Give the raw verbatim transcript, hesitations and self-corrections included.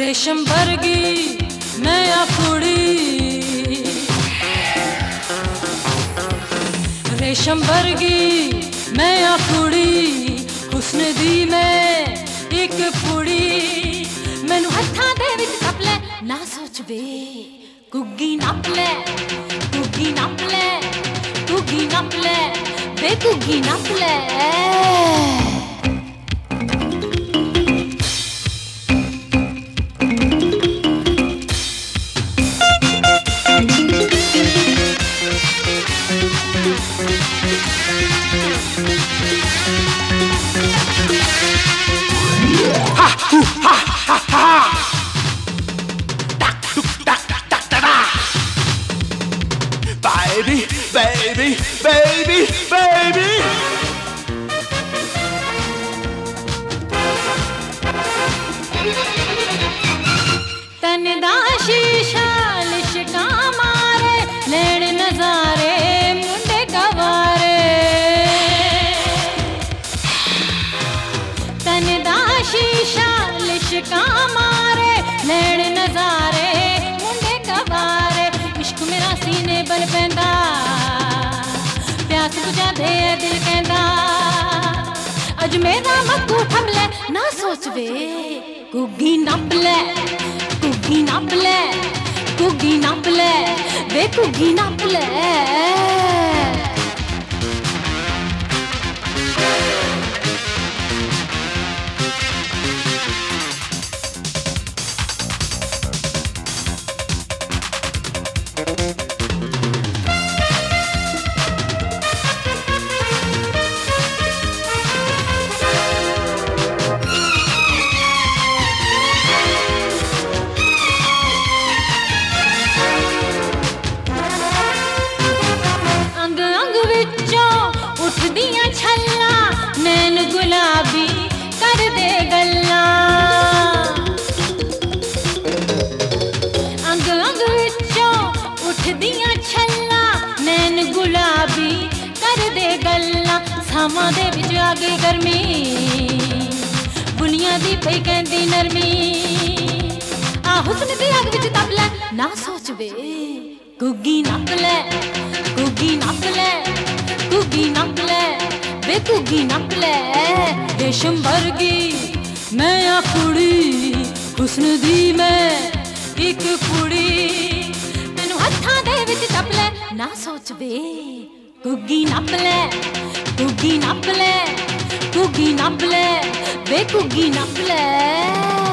रेशम वर्गी मैं कुड़ी, रेशम वर्गी मैं कुड़ी, हुस्न दी मैं एक पुड़ी। मैनू हत्थां दे विच कप लै ना सोच वे, गुग्गी नप लै गुग्गी नप लै, गुग्गी नप लै वे गुग्गी नप लै। Baby, baby, baby, baby. तन दा शीशा लिशका मारे, लेण नजारे मुंडे गवारे। तन दा शीशा लिशका मारे, लेण नजारे मुंडे गवारे। इश्क मेरा सीने बल पैंदा, प्यास बुझा दे दिल कहंदा। अज मेरा मक्कू थम लै ना सोच वे, गुग्गी नप लै गुग्गी नप लै, गुग्गी नप लै वे गुग्गी नप लै। गुलाबी कर दे गल्ला, अंग अंग विचों उठदियां छल्ला। नैन गुलाबी कर दे गल्ला, सावां दे विच आ गई गर्मी, बुनिया दी पई कहंदी नरमी। आ हुस्न दी अग विच तप लै ना सोच वे, गुग्गी नप लै गुग्गी नप लै, गुग्गी नप लै वे गुग्गी नप लै। रेशम वर्गी मैं कुड़ी, हुस्न दी मैं एक पुड़ी। मैनू हत्थां दे विच टप लै ना सोच वे, गुग्गी नप लै गुग्गी नप लै, गुग्गी नप लै वे गुग्गी नप लै।